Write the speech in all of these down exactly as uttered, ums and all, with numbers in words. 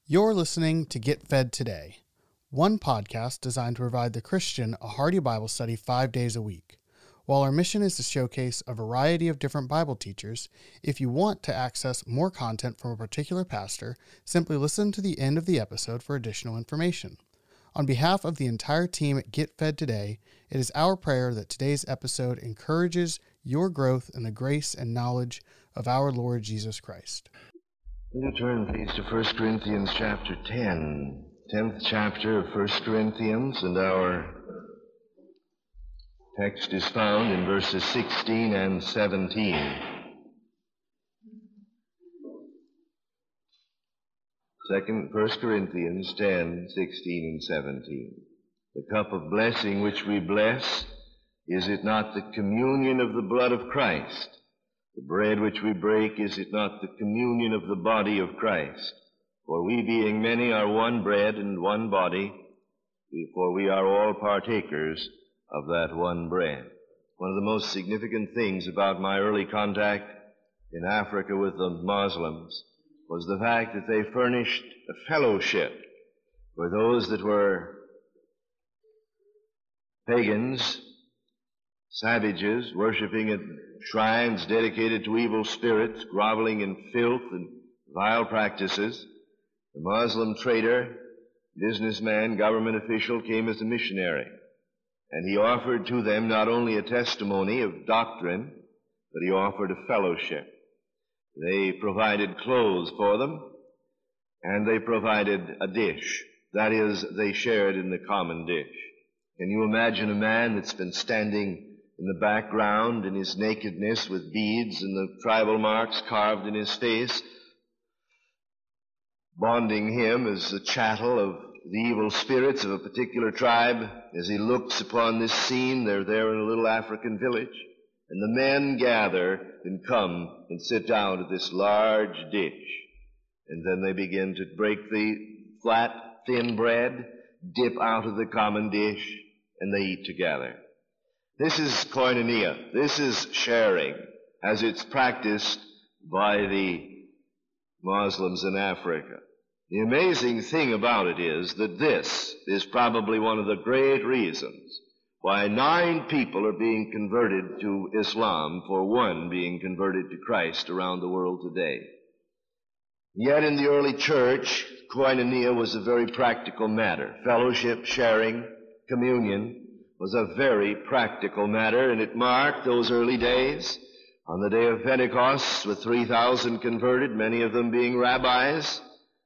You're listening to Get Fed Today, one podcast designed to provide the Christian a hearty Bible study five days a week. While our mission is to showcase a variety of different Bible teachers, if you want to access more content from a particular pastor, simply listen to the end of the episode for additional information. On behalf of the entire team at Get Fed Today, it is our prayer that today's episode encourages your growth in the grace and knowledge of our Lord Jesus Christ. Will you turn, please, to First Corinthians chapter ten, tenth chapter of First Corinthians, and our text is found in verses sixteen and seventeen. Second, First Corinthians ten, sixteen and seventeen. The cup of blessing which we bless, is it not the communion of the blood of Christ? The bread which we break, is it not the communion of the body of Christ? For we being many are one bread and one body, for we are all partakers of that one bread. One of the most significant things about my early contact in Africa with the Muslims was the fact that they furnished a fellowship for those that were pagans, savages, worshiping at shrines dedicated to evil spirits, groveling in filth and vile practices. The Muslim trader, businessman, government official came as a missionary, and he offered to them not only a testimony of doctrine, but he offered a fellowship. They provided clothes for them, and they provided a dish. That is, they shared in the common dish. Can you imagine a man that's been standing in the background in his nakedness with beads and the tribal marks carved in his face, bonding him as the chattel of the evil spirits of a particular tribe? As he looks upon this scene, they're there in a little African village, and the men gather and come and sit down at this large dish, and then they begin to break the flat, thin bread, dip out of the common dish, and they eat together. This is koinonia. This is sharing as it's practiced by the Muslims in Africa. The amazing thing about it is that this is probably one of the great reasons why nine people are being converted to Islam for one being converted to Christ around the world today. Yet in the early church, koinonia was a very practical matter. Fellowship, sharing, communion was a very practical matter, and it marked those early days. On the day of Pentecost, with three thousand converted, many of them being rabbis,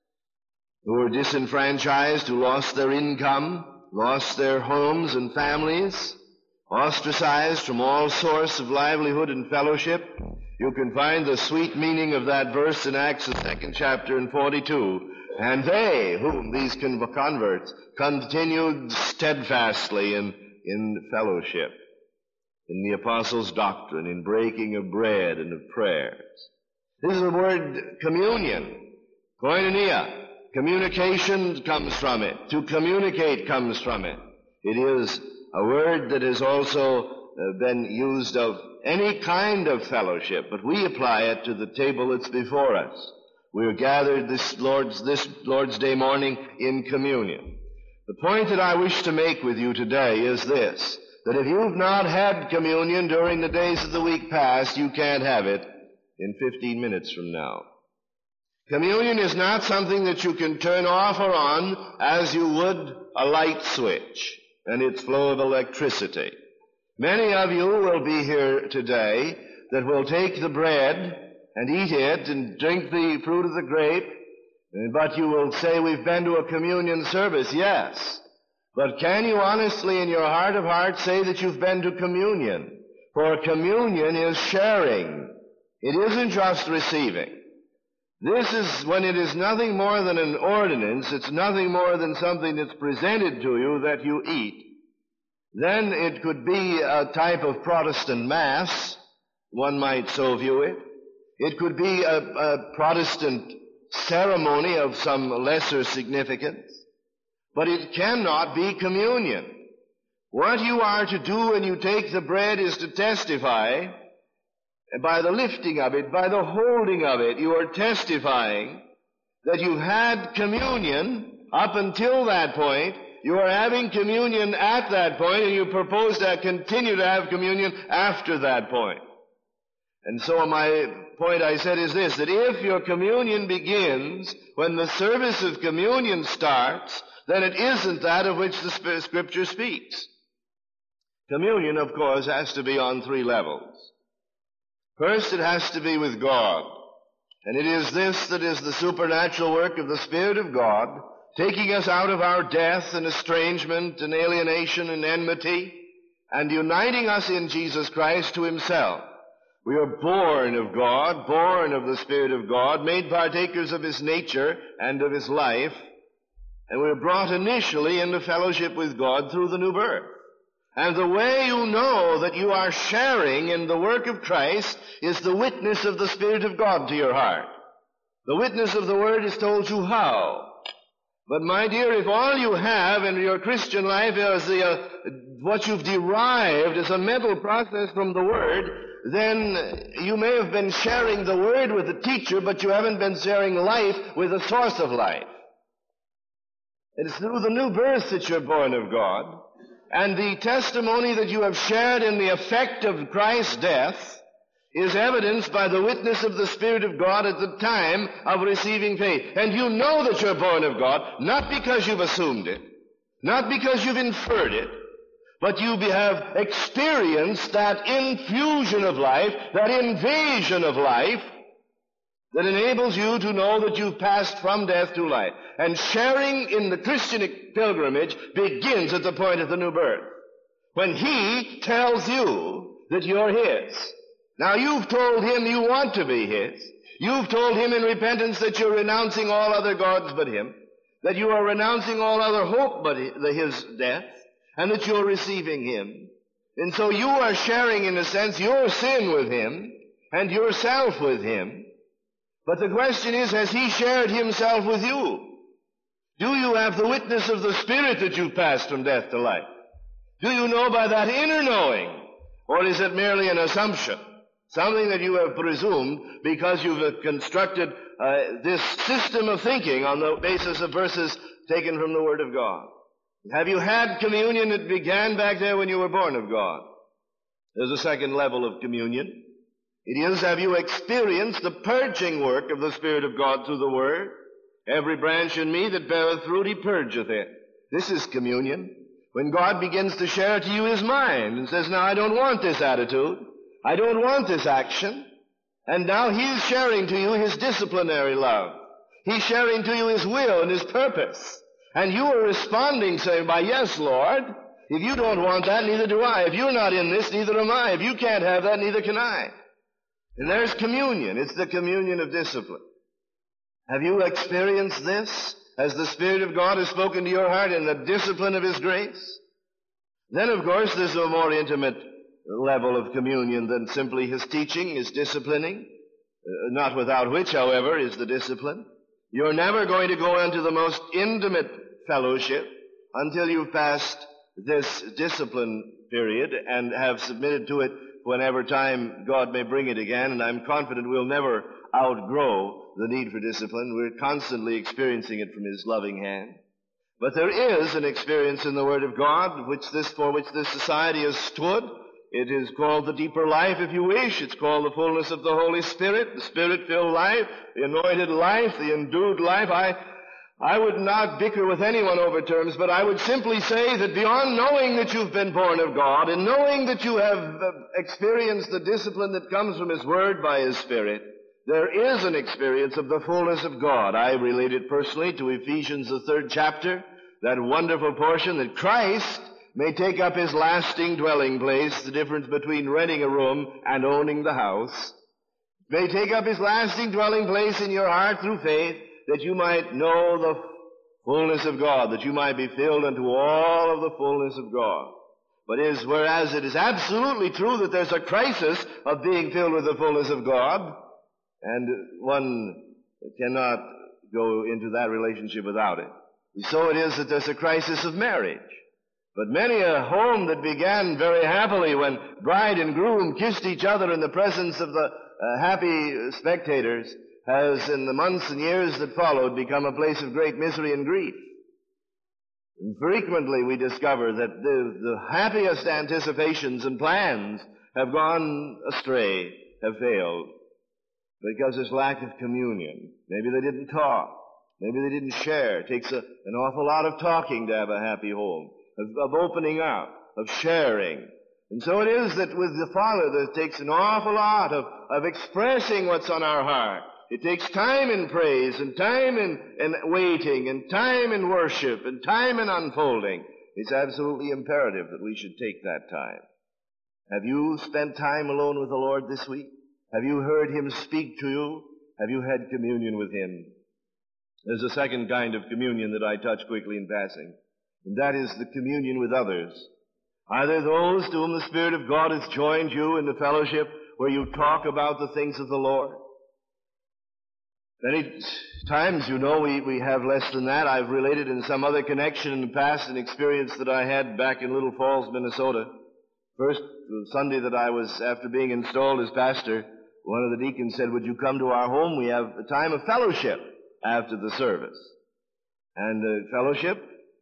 who were disenfranchised, who lost their income, lost their homes and families, ostracized from all source of livelihood and fellowship. You can find the sweet meaning of that verse in Acts, the second chapter and forty-two. And they, whom these converts, continued steadfastly in in fellowship, in the apostles' doctrine, in breaking of bread and of prayers. This is the word communion, koinonia. Communication comes from it. To communicate comes from it. It is a word that has also uh, been used of any kind of fellowship, but we apply it to the table that's before us. We are gathered this Lord's, this Lord's Day morning in communion. The point that I wish to make with you today is this, that if you've not had communion during the days of the week past, you can't have it in fifteen minutes from now. Communion is not something that you can turn off or on as you would a light switch and its flow of electricity. Many of you will be here today that will take the bread and eat it and drink the fruit of the grape, but you will say, we've been to a communion service. Yes. But can you honestly in your heart of hearts say that you've been to communion? For communion is sharing. It isn't just receiving. This is when it is nothing more than an ordinance. It's nothing more than something that's presented to you that you eat. Then it could be a type of Protestant Mass. One might so view it. It could be a, a Protestant ceremony of some lesser significance, but it cannot be communion. What you are to do when you take the bread is to testify, by the lifting of it, by the holding of it, you are testifying that you've had communion up until that point, you are having communion at that point, and you propose to continue to have communion after that point. And so my point, I said, is this, that if your communion begins when the service of communion starts, then it isn't that of which the Scripture speaks. Communion, of course, has to be on three levels. First, it has to be with God. And it is this that is the supernatural work of the Spirit of God, taking us out of our death and estrangement and alienation and enmity, and uniting us in Jesus Christ to Himself. We are born of God, born of the Spirit of God, made partakers of His nature and of His life, and we are brought initially into fellowship with God through the new birth. And the way you know that you are sharing in the work of Christ is the witness of the Spirit of God to your heart. The witness of the Word has told you how. But my dear, if all you have in your Christian life is the, uh, what you've derived as a mental process from the Word, then you may have been sharing the Word with the teacher, but you haven't been sharing life with the source of life. It's through the new birth that you're born of God. And the testimony that you have shared in the effect of Christ's death is evidenced by the witness of the Spirit of God at the time of receiving faith. And you know that you're born of God, not because you've assumed it, not because you've inferred it, but you have experienced that infusion of life, that invasion of life, that enables you to know that you've passed from death to life. And sharing in the Christian pilgrimage begins at the point of the new birth, when He tells you that you're His. Now, you've told Him you want to be His. You've told Him in repentance that you're renouncing all other gods but Him, that you are renouncing all other hope but His death, and that you're receiving Him. And so you are sharing, in a sense, your sin with Him and yourself with Him. But the question is, has He shared Himself with you? Do you have the witness of the Spirit that you've passed from death to life? Do you know by that inner knowing? Or is it merely an assumption? Something that you have presumed because you've constructed uh, this system of thinking on the basis of verses taken from the Word of God. Have you had communion that began back there when you were born of God? There's a second level of communion. It is, have you experienced the purging work of the Spirit of God through the Word? Every branch in me that beareth fruit, He purgeth it. This is communion. When God begins to share to you His mind and says, now I don't want this attitude. I don't want this action. And now He's sharing to you His disciplinary love. He's sharing to you His will and His purpose. And you are responding saying, by yes, Lord. If you don't want that, neither do I. If you're not in this, neither am I. If you can't have that, neither can I. And there's communion. It's the communion of discipline. Have you experienced this as the Spirit of God has spoken to your heart in the discipline of His grace? Then, of course, there's a more intimate level of communion than simply His teaching, His disciplining, uh, not without which, however, is the discipline. You're never going to go into the most intimate fellowship until you've passed this discipline period and have submitted to it whenever time God may bring it again, and I'm confident we'll never outgrow the need for discipline. We're constantly experiencing it from His loving hand. But there is an experience in the Word of God which this, for which this society has stood. It is called the deeper life, if you wish. It's called the fullness of the Holy Spirit, the Spirit-filled life, the anointed life, the endued life. I I would not bicker with anyone over terms, but I would simply say that beyond knowing that you've been born of God and knowing that you have experienced the discipline that comes from His Word by His Spirit, there is an experience of the fullness of God. I relate it personally to Ephesians, the third chapter, that wonderful portion that Christ may take up His lasting dwelling place, the difference between renting a room and owning the house, may take up His lasting dwelling place in your heart through faith, that you might know the fullness of God, that you might be filled unto all of the fullness of God. But is, whereas it is absolutely true that there's a crisis of being filled with the fullness of God, and one cannot go into that relationship without it. So it is that there's a crisis of marriage. But many a home that began very happily when bride and groom kissed each other in the presence of the uh, happy spectators has, in the months and years that followed, become a place of great misery and grief. And frequently we discover that the, the happiest anticipations and plans have gone astray, have failed, because there's lack of communion. Maybe they didn't talk. Maybe they didn't share. It takes a, an awful lot of talking to have a happy home, of, of opening up, of sharing. And so it is that with the Father, there takes an awful lot of, of expressing what's on our heart. It takes time in praise, and time in, in waiting, and time in worship, and time in unfolding. It's absolutely imperative that we should take that time. Have you spent time alone with the Lord this week? Have you heard Him speak to you? Have you had communion with Him? There's a second kind of communion that I touch quickly in passing, and that is the communion with others. Are there those to whom the Spirit of God has joined you in the fellowship where you talk about the things of the Lord? Many times, you know, we, we have less than that. I've related in some other connection in the past an experience that I had back in Little Falls, Minnesota. First Sunday that I was, after being installed as pastor, one of the deacons said, would you come to our home? We have a time of fellowship after the service. And uh, fellowship,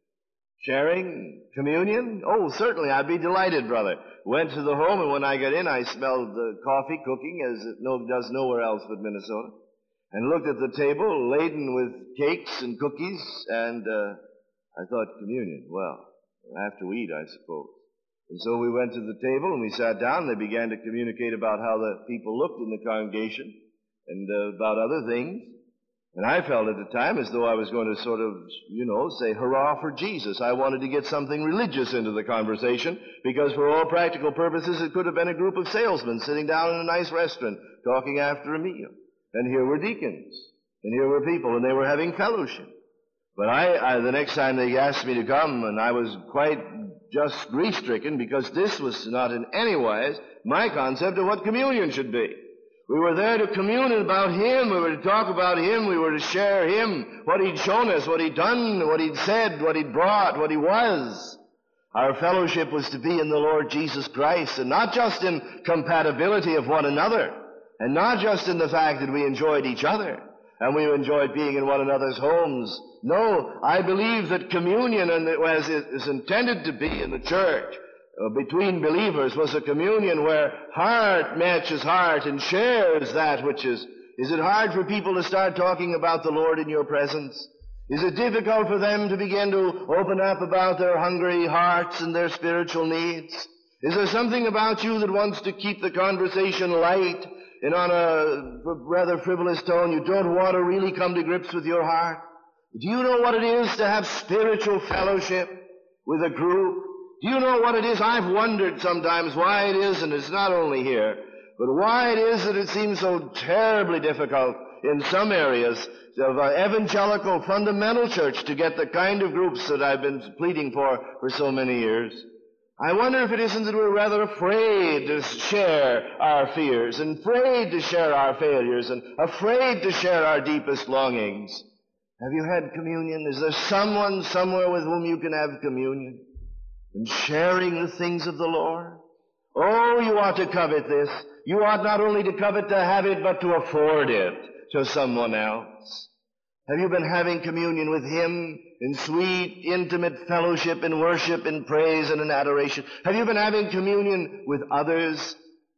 sharing, communion? Oh, certainly, I'd be delighted, brother. Went to the home, and when I got in, I smelled the coffee cooking, as it no, does nowhere else but Minnesota, and looked at the table laden with cakes and cookies, and uh, I thought, communion, well, we'll have to eat, I suppose. And so we went to the table, and we sat down, and they began to communicate about how the people looked in the congregation, and uh, about other things. And I felt at the time as though I was going to sort of, you know, say, hurrah for Jesus. I wanted to get something religious into the conversation, because for all practical purposes, it could have been a group of salesmen sitting down in a nice restaurant talking after a meal. And here were deacons, and here were people, and they were having fellowship. But I, I the next time they asked me to come, and I was quite just grief-stricken, because this was not in any wise my concept of what communion should be. We were there to commune about Him. We were to talk about Him. We were to share Him, what He'd shown us, what He'd done, what He'd said, what He'd brought, what He was. Our fellowship was to be in the Lord Jesus Christ, and not just in compatibility of one another, and not just in the fact that we enjoyed each other, and we enjoyed being in one another's homes. No, I believe that communion, as it is intended to be in the church, Uh, between believers, was a communion where heart matches heart and shares that which is. Is it hard for people to start talking about the Lord in your presence? Is it difficult for them to begin to open up about their hungry hearts and their spiritual needs? Is there something about you that wants to keep the conversation light and on a rather frivolous tone? You don't want to really come to grips with your heart? Do you know what it is to have spiritual fellowship with a group? Do you know what it is? I've wondered sometimes why it is, and it's not only here, but why it is that it seems so terribly difficult in some areas of uh, evangelical fundamental church to get the kind of groups that I've been pleading for for so many years. I wonder if it isn't that we're rather afraid to share our fears, and afraid to share our failures, and afraid to share our deepest longings. Have you had communion? Is there someone somewhere with whom you can have communion? And sharing the things of the Lord? Oh, you ought to covet this. You ought not only to covet to have it, but to afford it to someone else. Have you been having communion with Him in sweet, intimate fellowship, in worship, in praise, and in adoration? Have you been having communion with others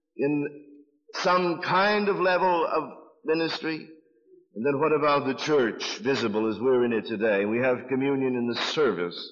in some kind of level of ministry? And then what about the church, visible as we're in it today? We have communion in the service.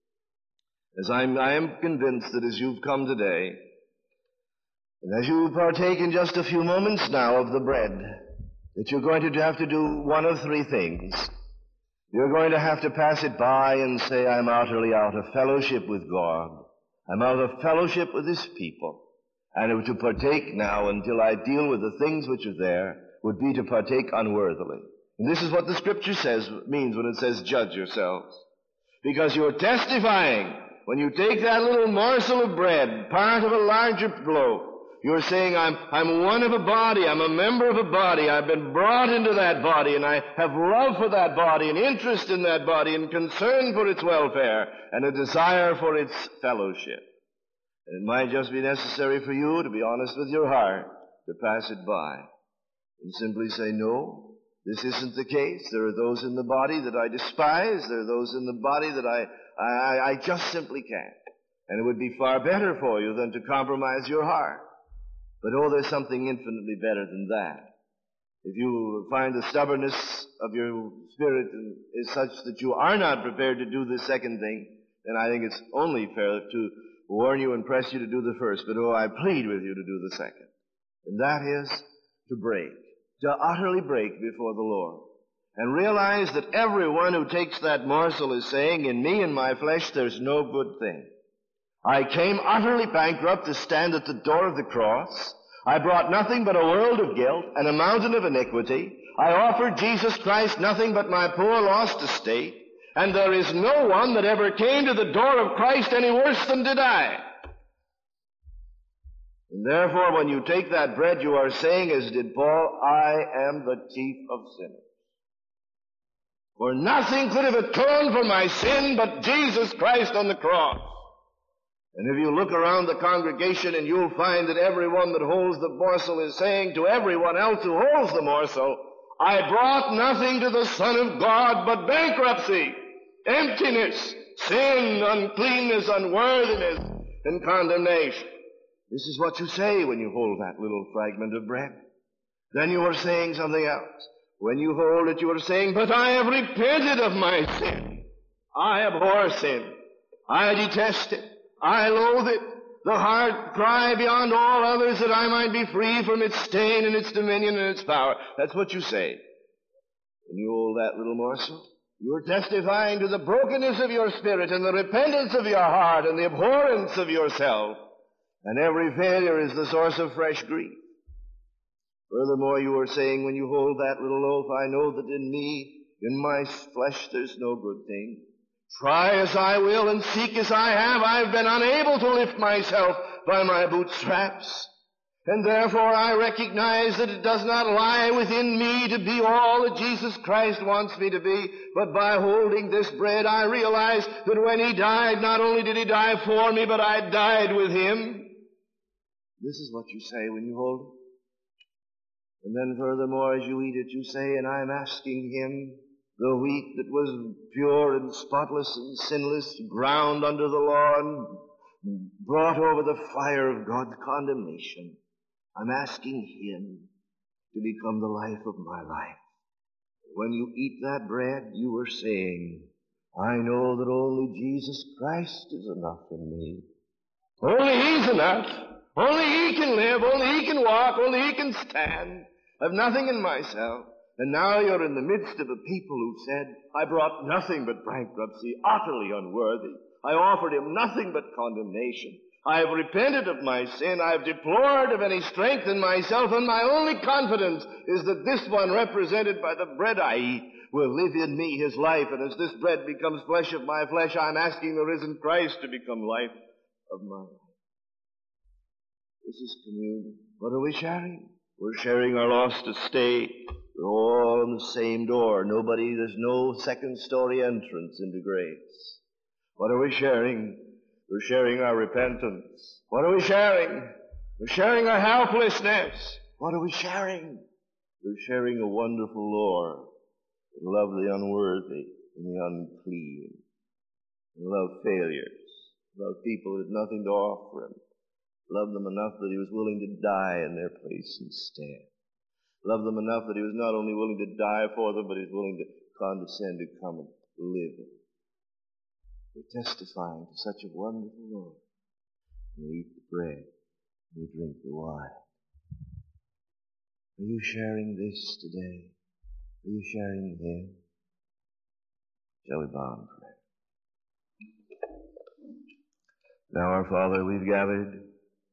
As I'm, I am convinced that as you've come today, and as you partake in just a few moments now of the bread, that you're going to have to do one of three things. You're going to have to pass it by and say, I'm utterly out of fellowship with God. I'm out of fellowship with His people. And to partake now until I deal with the things which are there would be to partake unworthily. And this is what the Scripture says, means when it says, judge yourselves. Because you're testifying. When you take that little morsel of bread, part of a larger loaf, you're saying, I'm, I'm one of a body, I'm a member of a body, I've been brought into that body, and I have love for that body, and interest in that body, and concern for its welfare, and a desire for its fellowship. And it might just be necessary for you to be honest with your heart, to pass it by, and simply say, no, This isn't the case. There are those in the body that I despise. There are those in the body that I, I, I just simply can't. And it would be far better for you than to compromise your heart. But oh, there's something infinitely better than that. If you find the stubbornness of your spirit is such that you are not prepared to do the second thing, then I think it's only fair to warn you and press you to do the first. But oh, I plead with you to do the second. And that is to break, to utterly break before the Lord. And realize that everyone who takes that morsel is saying, in me and my flesh there's no good thing. I came utterly bankrupt to stand at the door of the cross. I brought nothing but a world of guilt and a mountain of iniquity. I offered Jesus Christ nothing but my poor lost estate. And there is no one that ever came to the door of Christ any worse than did I. And therefore, when you take that bread, you are saying, as did Paul, I am the chief of sinners. For nothing could have atoned for my sin but Jesus Christ on the cross. And if you look around the congregation, and you'll find that everyone that holds the morsel is saying to everyone else who holds the morsel, I brought nothing to the Son of God but bankruptcy, emptiness, sin, uncleanness, unworthiness, and condemnation. This is what you say when you hold that little fragment of bread. Then you are saying something else. When you hold it, you are saying, but I have repented of my sin. I abhor sin. I detest it. I loathe it. The heart cry beyond all others that I might be free from its stain and its dominion and its power. That's what you say. When you hold that little morsel, you're testifying to the brokenness of your spirit and the repentance of your heart and the abhorrence of yourself. And every failure is the source of fresh grief. Furthermore, you are saying, when you hold that little loaf, I know that in me, in my flesh, there's no good thing. Try as I will and seek as I have, I've been unable to lift myself by my bootstraps. And therefore I recognize that it does not lie within me to be all that Jesus Christ wants me to be, but by holding this bread I realize that when he died, not only did he die for me, but I died with him. This is what you say when you hold it. And then furthermore, as you eat it, you say, and I'm asking him, the wheat that was pure and spotless and sinless, ground under the law and brought over the fire of God's condemnation, I'm asking him to become the life of my life. When you eat that bread, you are saying, I know that only Jesus Christ is enough in me. Only he's enough. Only he can live. Only he can walk. Only he can stand. I've nothing in myself. And now you're in the midst of a people who said, I brought nothing but bankruptcy, utterly unworthy. I offered him nothing but condemnation. I have repented of my sin. I have deplored of any strength in myself, and my only confidence is that this one, represented by the bread I eat, will live in me his life. And as this bread becomes flesh of my flesh, I'm asking the risen Christ to become life of my life. This is communion. What are we sharing? We're sharing our lost estate. We're all on the same door. Nobody, there's no second story entrance into grace. What are we sharing? We're sharing our repentance. What are we sharing? We're sharing our helplessness. What are we sharing? We're sharing a wonderful Lord that loved the unworthy and the unclean, and loved failures, loved people who had nothing to offer him, loved them enough that he was willing to die in their place instead. Loved them enough that he was not only willing to die for them, but he was willing to condescend to come and live in. We're testifying to such a wonderful Lord. We eat the bread, we drink the wine. Are you sharing this today? Are you sharing him? Shall we bow in prayer? Now, our Father, we've gathered,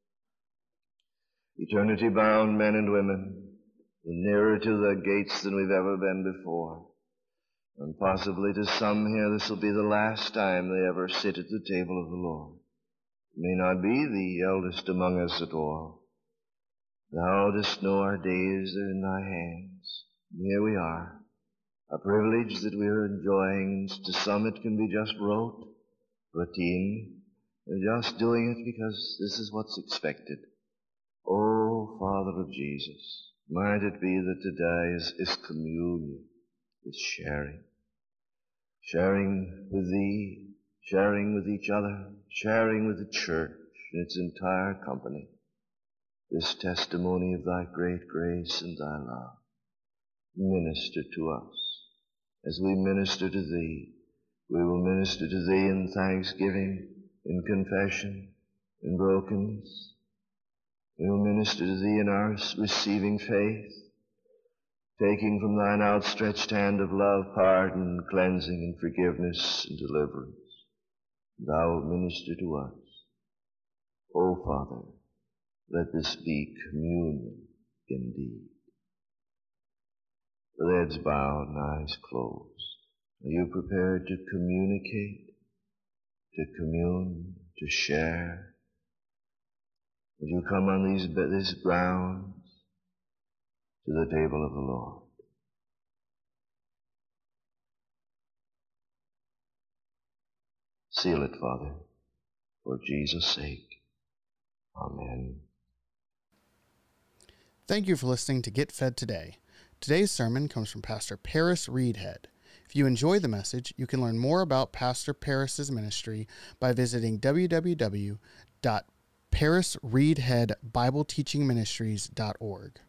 eternity-bound men and women, nearer to the gates than we've ever been before. And possibly to some here this will be the last time they ever sit at the table of the Lord. It may not be the eldest among us at all. Thou dost know our days are in thy hands. And here we are, a privilege that we are enjoying. To some it can be just rote, routine, and just doing it because this is what's expected. Oh, Father of Jesus, Might it be that today is, is communion, is sharing. Sharing with Thee, sharing with each other, sharing with the church in its entire company. This testimony of Thy great grace and Thy love. Minister to us. As we minister to Thee, we will minister to Thee in thanksgiving, in confession, in brokenness. We will minister to Thee in our receiving faith, taking from Thine outstretched hand of love, pardon, cleansing, and forgiveness, and deliverance. Thou wilt minister to us. O Father, let this be communion indeed. With heads bowed and eyes closed, are you prepared to communicate, to commune, to share? Will you come on these, these grounds to the table of the Lord? Seal it, Father, for Jesus' sake. Amen. Thank you for listening to Get Fed Today. Today's sermon comes from Pastor Paris Reedhead. If you enjoy the message, you can learn more about Pastor Paris's ministry by visiting w w w dot paris reedhead bible teaching ministries dot org.